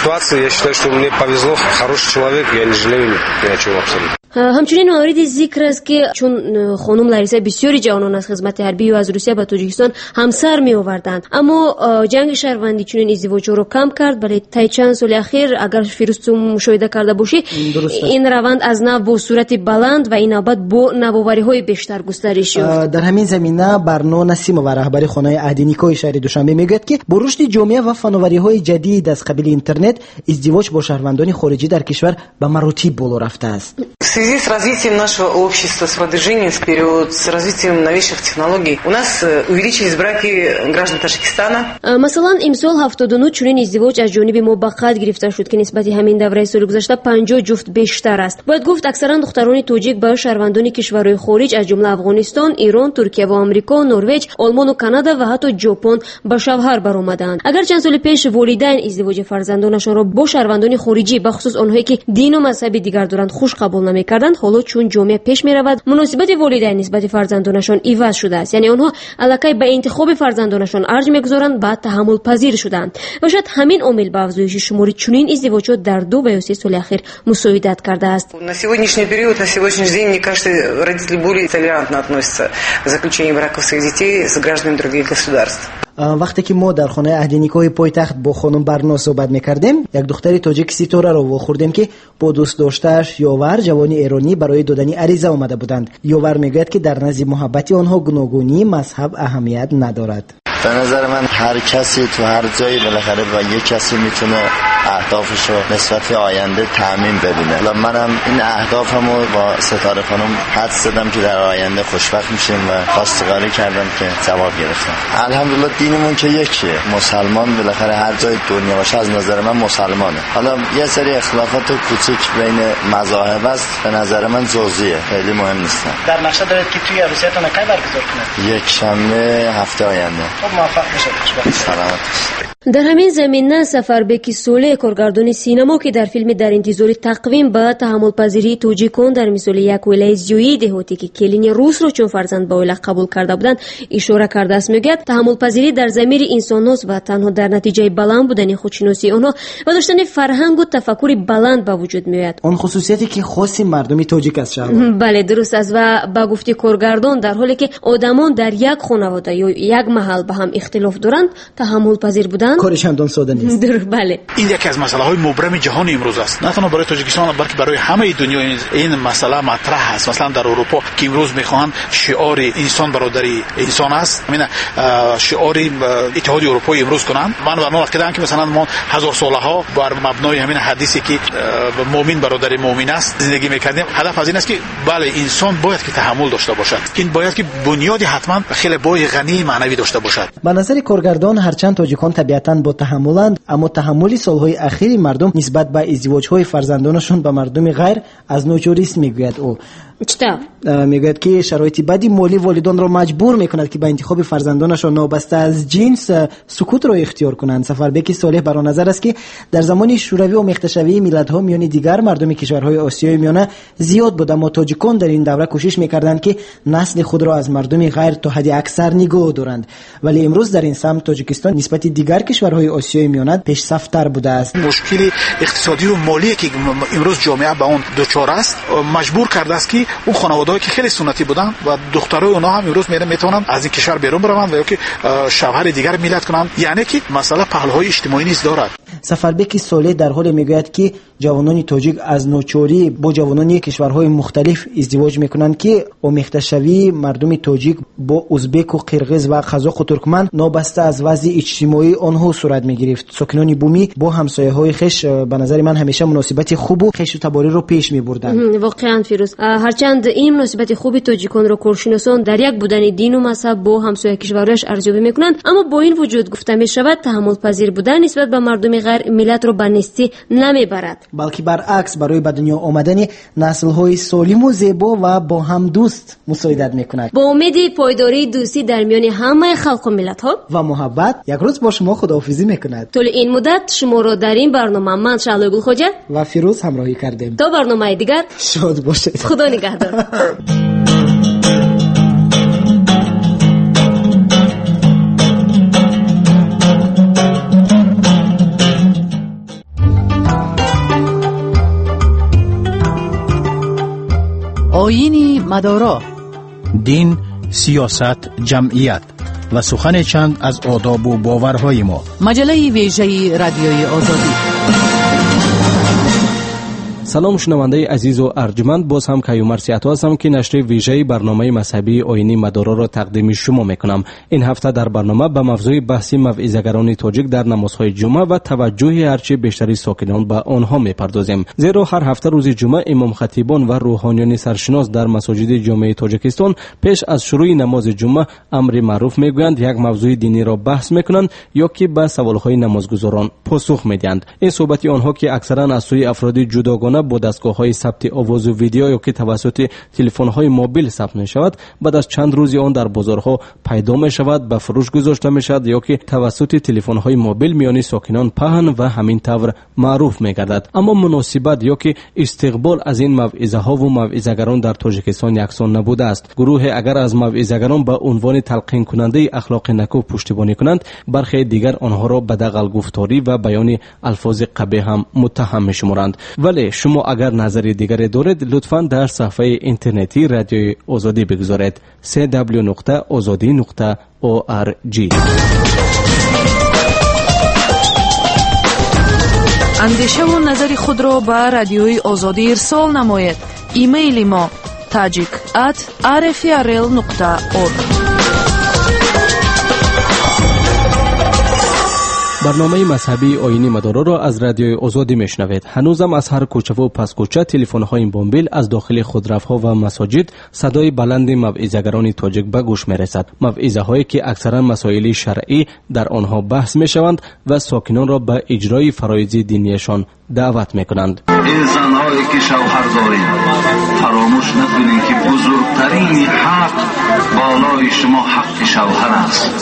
ситуации я считаю, что мне повезло, хороший человек, я не жалею ни о чем абсолютно. همچنین مورد ذکر است که چون خانم لاریسا بسیاری جوانان از خدمت حربی و از روسیه به تاجیکستان همسر می آوردند، اما جنگ شهروندی چنین ازدواج رو کم کرد. ولی تا چند سال اخیر اگر فیروز مشاهده کرده باشی این روند از نو با صورت بلند و این نوبت با نوآوری‌های بیشتر گسترش یافت. در همین زمینه برنو نسیمова رهبر خانه اهدینیکای شهر دوشنبه میگوید که با رشد جامعه و فناوری‌های جدید از قبیل اینترنت ازدواج با شهروندان خارجی در کشور به مراتب بالا رفته است. В связи с развитием нашего общества, с продвижением вперед, с развитием новейших технологий, у нас увеличились браки граждан Таджикистана. مثلا امسال 79 چنین ازدواج از جانب ما به قید گرفته شد که نسبت همین دوره سال گذشته 50 جفت بیشتر است. باید گفت اکثرا دختران تاجیک با شهروندان کشورهای خارج از جمله افغانستان، ایران، ترکیه و آمریکا، نروژ، آلمان و کانادا و حتی ژاپن به شوهر برآمدند. اگر چند سال پیش والدین ازدواج فرزندانشان را با شهروندان خارجی به خصوص آنهایی که دین و مذهب دیگر دارند خوش قبول نمی‌کردند، حالا چون جامعه پیش می‌رود مناسبت والدین نسبت فرزندانشان عوض شده است. یعنی آنها الکی به انتخاب فرزندانشان ارج می‌گذارند، بعد تحمل پذیر شدند. و شاید همین عامل به افزایش شمار چنین ازدواجات در 2 و 3 سال اخیر مساعدت کرده است. На сегодняшний период, на сегодняшний день, мне кажется, родители более толерантно относятся к заключению браков своих детей с гражданами других государств. وقتی که ما در خانه اهدینیکای پایتخت با خانم برنا صحبت می‌کردیم، یک دختر تاجیک ستاره رو واخوردیم که با دوست داشته‌اش یاور جوانی ایرانی برای دادن عریضه آمده بودند. یاور میگوید که در نزد محبت آنها گوناگونی مذهب اهمیت ندارد. به نظر من هر کسی تو هر جایی بالاخره با یک کسی میتونه اهدافشو نسبت آینده تعمین ببینه. منم این اهدافمو با ستاره خانم حدس زدم که در آینده خوشبخت میشیم و خواستگاری کردم که جواب گرفتم. الحمدلله دینمون که یکیه. مسلمان بالاخره هر جای دنیا باشه از نظر من مسلمانه. حالا یه سری اختلافات کوچیک بین مذاهب است، به نظر من جزئیه، خیلی مهم نیست. در نقشه دارید که توی عروسیتون کی برگزار کنید؟ یک شنبه هفته آینده. موفق باشید. سلامت. در همین زمینه سفربک سوله کارگردان سینما که در فیلم در انتظار تقویم به تحمل پذیری توجیکان در مثال یک ولایت زیویی دهاتی که کلین روس را چون فرزند به اوله قبول کرده بودند اشاره کرده است. میگوید تحمل پذیری در ضمیر انسان‌هاست و تنها در نتیجه بلند بودن خودشناسی آنها و داشتن فرهنگ و تفکر بلند به وجود میاد. اون خصوصیتی که خاص مردمی تاجیک است. بله درست است. و با گفته کارگردان در حالی که آدمان در یک خانواده یا یک محل به هم اختلاف دارند، تحمل پذیر بودن کارش هم ساده نیست. بله. این یکی از مسائل مبرم جهان امروز است، نه تنها برای تاجیکستان بلکه برای همه دنیا این مسئله مطرح است. مثلا در اروپا که امروز میخوان شعار انسان برادری انسان است، همین شعار اتحاد اروپایی امروز کنند. من برنامه کردم که مثلا ما هزار سالها بر مبنای همین حدیثی که مؤمن برادر مؤمن است زندگی میکردیم. هدف از این است که بله انسان باید که تحمل داشته باشد، این باید که بنیاد حتما خیلی بای غنی معنوی داشته باشد. به نظر کارگردان هرچند تاجیکان طبیعتاً با تحملند، اما تحمل سالهای اخیر مردم نسبت به ازدواج‌های فرزندانشون به مردم غیر از ناچاری است. میگوید او میگوید که شرایط بدی مالی والدان را مجبور میکند که به انتخاب فرزندانشان نابسته از جنس سکوت را اختیار کنند. سفربک صالح برای نظر است که در زمان شوروی و مختشوی ملت‌ها میان دیگر مردم کشورهای آسیای میانه زیاد بود، اما تاجیکان در این دوره کوشش میکردند که نسل خود را از مردم غیر تا حد اکثر نگاه دارند. ولی امروز در این سمت تاجیکستان نسبت دیگر کشورهای آسیای میانه پیشرفت‌تر بوده است. مشکل اقتصادی و مالی که امروز جامعه به اون دچار است مجبور کرده است که اون خانواده‌ای که خیلی سنتی بودن و دخترای اونها هم امروز میتونن از این کشور بیرون بروند و یا که شوهر دیگر میلاد کنند. یعنی که مسئله پهلوهای اجتماعی نیز دارد. سفربک صالح در حال میگوید که جوانان تاجیک از ناچاری با جوانان کشورهای مختلف ازدواج میکنند که آمیخته مردم تاجیک با ازبک و قرغیز و قزاق و ترکمن نابسته از وضع اجتماعی آنها صورت میگرفت. ساکنان بومی با همسایه‌های خویش به نظر من همیشه مناسبت خوب و خویش و تباری رو پیش میبردند. واقعا فیروز، هرچند این مناسبت خوبی تاجیکان را کارشناسان در یک بودن دین و مذهب با همسایه کشورش ارزیابی میکنند، اما با این وجود گفته میشود تحمل پذیر بودن نسبت به مردم غیر ملت را به نیستی نمیبرد، بلکه برعکس برای به دنیا آمدن نسل‌های سالم و زیبا و با هم دوست مساعدت میکند. با امید پایداری دوستی در میان همه خلق و ملت‌ها و محبت یک روز با شما خداحافظی میکند. طول این مدت شما را در این برنامه من شعله گل خوجه و فیروز همراهی کردیم. تا برنامه دیگر شاد باشید. خدا نگهدار. آیین مدارا، دین، سیاست، جمعیت و سخن چند از آداب و باورهای ما. مجله ویژه رادیوی آزادی. سلام شنونده عزیز و ارجمند، باز هم کیومر سیاتو هستم که نشر ویژه برنامه مذهبی آیین مدارا را تقدیم شما میکنم. این هفته در برنامه به موضوع بحث موعظه‌گران تاجیک در نمازهای جمعه و توجه هرچه بیشتری ساکنان به آنها میپردازیم. زیرا هر هفته روز جمعه امام خطیبان و روحانیان سرشناس در مساجد جامع تاجیکستان پیش از شروع نماز جمعه امر معروف میگویند، یک موضوع دینی را بحث میکنند یا که به سوالهای نمازگزاران پاسخ میدهند. این صحبت آنها که اکثرا از سوی افراد جداگانه با دستگاه‌های ثبت آواز و ویدیو یا که توسط تلفن‌های موبیل ثبت می‌شود، بعد از چند روز آن در بازارها پیدا می‌شود، به فروش گذاشته می‌شود یا که توسط تلفن‌های موبیل میان ساکنان پهن و همین طور معروف می‌گردد. اما مناسبت یا که استقبال از این موعظه‌ها و موعظه‌گران در تاجیکستان یکسان نبوده است. گروه اگر از موعظه‌گران به عنوان تلقین کننده اخلاق نکو پشتیبانی کنند، برخی دیگر آنها را به دغل گفتاری و بیان الفاظ قبیح هم متهم می‌شمارند. ولی شما اگر نظری دیگری دارید، لطفاً در صفحه اینترنتی رادیوی آزادی بگذارید: www.azadi.org. اندیشه و نظر خود را به رادیوی آزادی ارسال نمایید. ایمیل ما tajik@rfrl.org. برنامه مذهبی آیین مدارا را از رادیوی آزادی میشنوید. هنوزم از هر کوچه و پس کوچه تلفن‌های موبیل از داخل خودروها و مساجد صدای بلند موعظه‌گران تاجیک به گوش میرسد. موعظه‌هایی که اکثرا مسائل شرعی در آنها بحث میشوند و ساکنان را به اجرای فرایض دینیشان دعوت میکنند. این زن‌هایی که شوهر دارید، فراموش نکنید که بزرگترین حق بالای شما حق شوهر است.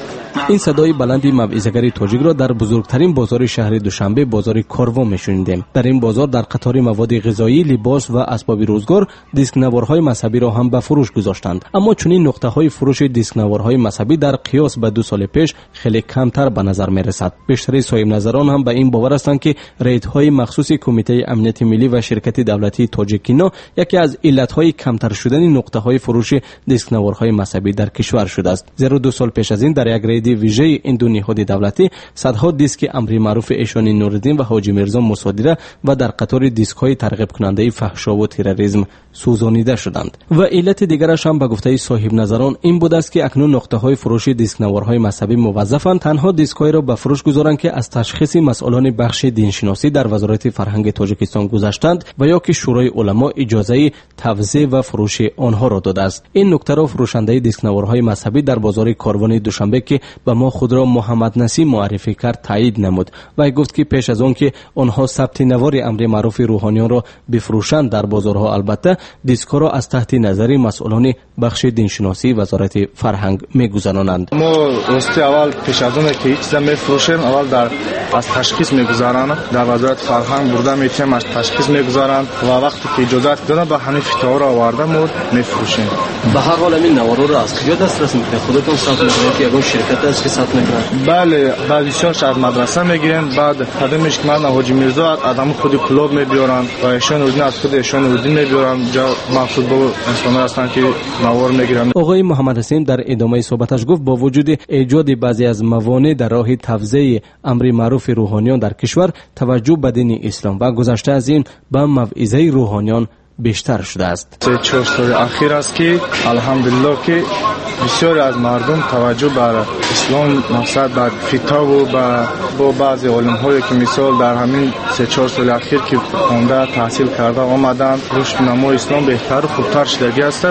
این صدای بلندی موعظه‌گر تاجیک را در بزرگترین بازار شهر دوشنبه، بازار کاروان میشنیدیم. در این بازار در قطار مواد غذایی، لباس و اسباب روزگار دیسک نوارهای مذهبی را هم به فروش گذاشتند. اما چنین نقطه‌های فروش دیسک نوارهای مذهبی در قیاس به 2 سال پیش خیلی کمتر به نظر میرسد. بیشتر صاحب نظران هم به این باور هستند که ریدهای مخصوص کمیته امنیت ملی و شرکت دولتی تاجیکینا یکی از علتهای کمتر شدن نقطه‌های فروش دیسک نوارهای مذهبی در کشور شده است. زیرا 2 سال پیش از این در یک رید ویژه این دو نهاد دولتی صدها دیسک امری معروف ایشان نوردین و حاجی میرزا مصادره و در قطار دیسک های ترغیب کننده فحشا و تروریسم سوزانیده شدند. و علت دیگرش هم به گفته صاحب نظران این بود است که اکنون نقطه های فروش دیسک نوارهای مذهبی موظفند تنها دیسک های را به فروش گذارند که از تشخیص مسئولان بخش دینشناسی در وزارت فرهنگ تاجیکستان گذاشتند و یا که شورای علما اجازه توزیع و فروش آنها را داده است. این نکته را فروشنده دیسک نوارهای مذهبی در بازار کاروان دوشنبه که به ما خود را محمد نسیم معرفی کرد تایید نمود و گفت که پیش از آن که آنها ثبت نوار امر معروف روحانیان را بفروشند در بازارها، البته دیسک را از تحت نظر مسئولان بخش دینشناسی وزارت فرهنگ میگذرانند. ما راستی اول پیش از اون که هیچ چیز میفروشیم اول در از تشخیص میگذارند، در وزارت فرهنگ برده میتیم از تشخیص میگذارند و وقتی که اجازت دادن به همین فتاوا را آورده ما میفروشیم. به هر حال این نوارا را از کجا دسترس میکنید؟ خودتون ثبت میکنید که اون شرکت است که ثبت میکنه؟ بله، بعضیش از مدرسه میگیرن، بعد قدمش که من حاجی میرزا آدم خود کلوب میبیارن و ایشان اردین از خود ایشان اردین میبیارن جا مخصوص به انسان‌ها هستن که نوار میگیرن. آقای محمد حسین در ادامه صحبتش گفت با وجود ایجاد بعضی از موانع در راه توزیع امر معروف روحانیان در کشور، توجه به دین اسلام و گذشته از این به موعظه روحانیان بیشتر شده است. 3-4 سال اخیر است که الحمدلله که بسیاری از مردم توجه بر اسلام مقصد بر فتاوا و با بعضی علم‌هایی که مثال در همین 3-4 سال اخیر که خونده تحصیل کرده آمدند، رشد نمای اسلام بهتر و خوبتر شده است.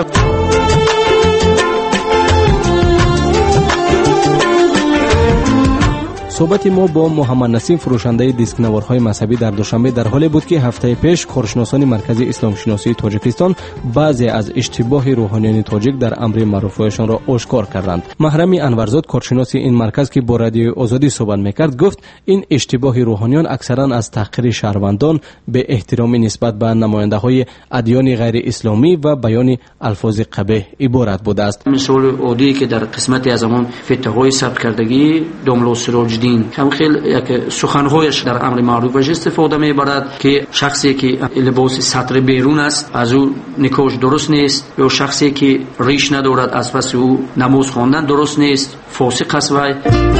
صحبت ما با محمد نسیم فروشنده دیسک نوارهای مذهبی در دوشنبه در حالی بود که هفته پیش کارشناسان مرکز اسلام شناسی تاجیکستان بعضی از اشتباه روحانیان تاجیک در امر معروفیشان را آشکار کردند. محرم انورزاد کارشناس این مرکز که با رادیو آزادی صحبت میکرد گفت این اشتباه روحانیان اکثرا از تحقیر شهروندان به احترام نسبت به نماینده‌های ادیان غیر اسلامی و بیان الفاظ قبیح عبارت بوده است. مثال عادی که در قسمتی از همون فتاوای ثبت کردگی داملا سراج دین هم خیلی یک سخنهایش در امر معروفش استفاده میبرد که شخصی که لباس سطر بیرون است از او نکاح درست نیست، یا شخصی که ریش ندارد از پس او نماز خواندن درست نیست، فاسق است. وی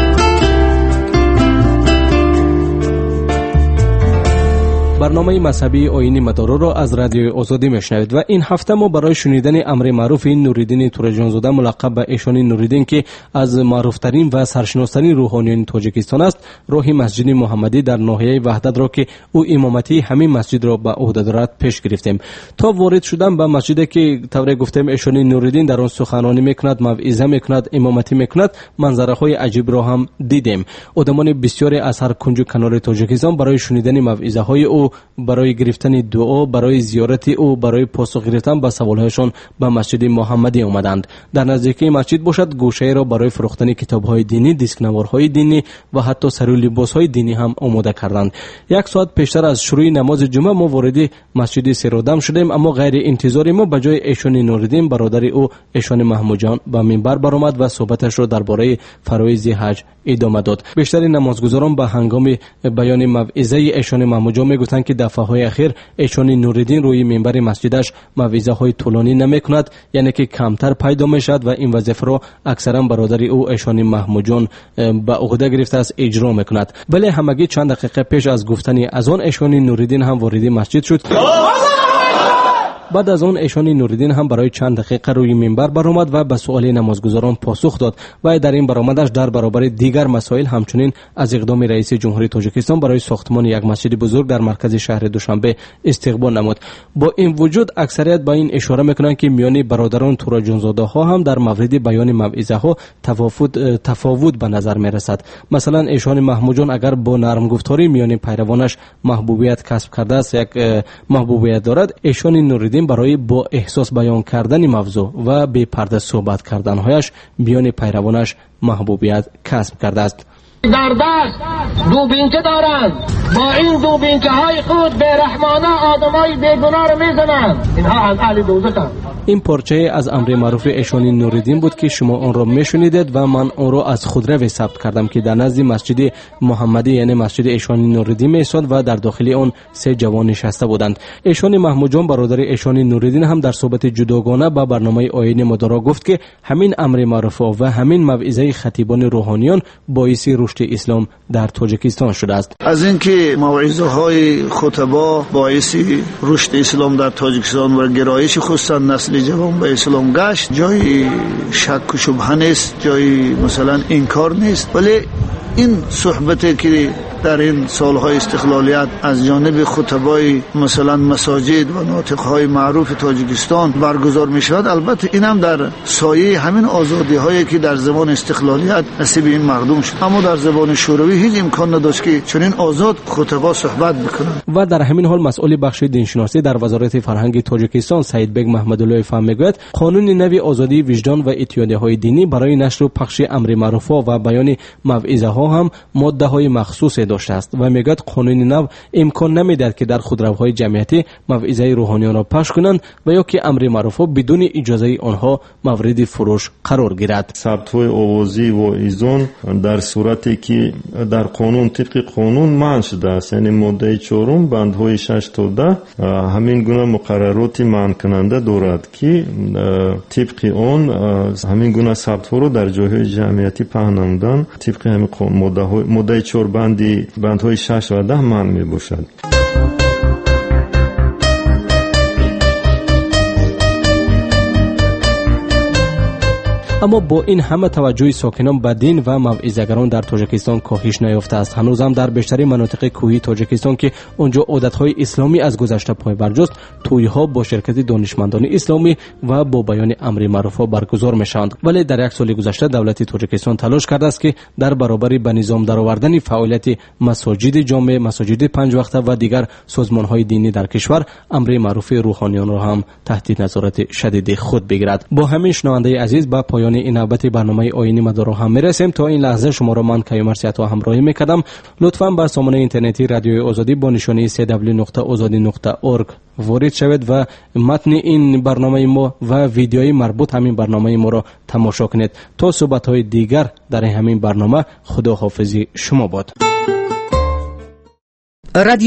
برنامه مذهبی آیین مدارا را از رادیوی آزادی میشنوید و این هفته ما برای شنیدن امر معروف نوریدین تورجانزاده ملقب به ایشان نوریدین که از معروفترین و سرشناسترین روحانیان تاجیکستان است، راه مسجد محمدی در ناحیه وحدت را که او امامتی همین مسجد را به عهده دارد پیش گرفتیم. تا وارد شدن به مسجدی که طوری گفتیم ایشان نوریدین در آن سخنرانی میکند، موعظه میکند، امامتی میکند، منظره های عجیب را هم دیدیم. آدمان بسیاری از هر کنج و کنار تاجیکستان برای شنیدن موعظه های او، برای گرفتن دعا، برای زیارت او، برای پاسخ گرفتن به سوالهایشان به مسجد محمدی آمدند. در نزدیکی مسجد باشد گوشه را برای فروختن کتاب‌های دینی، دیسکنوارهای دینی و حتی سر و لباس‌های دینی هم آماده کردند. یک ساعت پیشتر از شروع نماز جمعه ما وارد مسجد سرودم شدیم، اما غیر انتظار ما به جای ایشان نوریدین برادر او ایشان محمود جان به منبر برآمد و صحبتش را درباره فرایض حج ادامه داد. بیشتر نمازگزاران به هنگام بیان موعظه ایشان محمود جان میگفتند که دفعه‌های اخیر ایشان نوریدین روی منبر مسجدش موعظه‌های طولانی نمی‌کند، یعنی که کمتر پیدا می‌شود و این وظیفه را اکثرا برادر او ایشان محمود جان به عهده گرفته است اجرا می‌کند. ولی همگی چند دقیقه پیش از گفتن اذان ایشان نوریدین هم وارد مسجد شد. بعد از آن ایشان نوریدین هم برای چند دقیقه روی منبر برآمد و به سوال نمازگزاران پاسخ داد و در این برآمدش در برابر دیگر مسائل همچنین از اقدام رئیس جمهوری تاجیکستان برای ساختمان یک مسجد بزرگ در مرکز شهر دوشنبه استقبال نمود. با این وجود اکثریت با این اشاره میکنند که میان برادران تورجانزاده ها هم در مورد بیان موعظه ها تفاوت به نظر میرسد. مثلا ایشان محمود جان اگر با نرم گفتاری میان پیروانش محبوبیت کسب کرده است، یک محبوبیت دارد، ایشان نوریدین برای با احساس بیان کردن موضوع و بی پرده صحبت کردنهایش بیان پیروانش محبوبیت کسب کرده است. در دست دوبینچه دارند، با این دوبینچه های خود بیرحمانه آدمای بیگناه رو میزنند. اینها از اهل دوزخند. این پارچه از امر معروف ایشان نوریدین بود که شما آن را میشنیدید و من آن را از خودروی ثبت کردم که در نزد مسجد محمدی یعنی مسجد ایشان نوریدین می‌ایستاد و در داخل آن 3 جوان نشسته بودند. ایشان محمود جان برادر ایشان نوریدین هم در صحبت جداگانه با برنامه آیین مدارا گفت که همین امر معروف و همین موعظه خطیبان روحانیان باعث رشد اسلام در تاجیکستان شده است. از اینکه موعظه های خطبا باعث رشد اسلام در تاجیکستان و گرایش خصوصا نسل جوان به اسلام گشت جای شک و شبهه نیست، جای مثلا انکار نیست، ولی این صحبتی که در این سالهای استقلالیت از جانب خطبای مثلا مساجد و ناطقهای معروف تاجیکستان برگزار می شود، البته این هم در سایه همین آزادی هایی که در زمان استقلالیت نصیب این مردم شد، اما در زبان شوروی هیچ امکان نداشت که چنین آزاد خطبا صحبت بکنند. و در همین حال مسئول بخش دینشناسی در وزارت فرهنگ تاجیکستان سید بیگ محمدالله فهم میگوید قانون نوی آزادی وجدان و اتحادیه های دینی برای نشر و پخش امر معروف و بیان موعظه ها هم ماده های مخصوص داشته است و میگوید قانون نو امکان نمیدهد که در خودروهای جمعیتی موعظه روحانیان را پخش کنند و یا که امر معروف بدون اجازه آنها مورد فروش قرار گیرد. ثبت‌های آوازی و ایزون در صورتی که در قانون طبق قانون منع شده است، یعنی ماده 4 بندهای 6 تا 10 همین گونه مقررات منع کننده دارد که طبق آن همین گونه ثبت‌ها رو در جاهای جمعیتی پهن نمودن طبق همین ماده 4 بندهای 6 و 10 منع می باشد. اما با این همه توجه ساکنان به دین و موعظه‌گران در تاجیکستان کاهش نیافته است. هنوز هم در بیشتر مناطق کوهی تاجیکستان که اونجا عادت‌های اسلامی از گذشته پای برجاست، توی‌ها با شرکت دانشمندان اسلامی و با بیان امر معروف برگزار می‌شوند. ولی در یک سال گذشته دولت تاجیکستان تلاش کرده است که در برابر به نظام درآوردن فعالیت مساجد جامع، مساجد 5 وقته و دیگر سازمان‌های دینی در کشور امر معروف روحانیان را هم تحت نظارت شدید خود بگیرد. با همین شنونده عزیز با پایان این نوبت برنامه آیین مدار هم میرسیم. تا این لحظه شما را من کیومرث سیاطو همراهی میکردم. لطفاً به سامانه اینترنتی رادیوی آزادی با نشانی www.azadi.org وارد شوید و متن این برنامه ما و ویدیوی مربوط همین برنامه ما را تماشا کنید. تا صحبت‌های دیگر در همین برنامه، خداحافظی شما باد.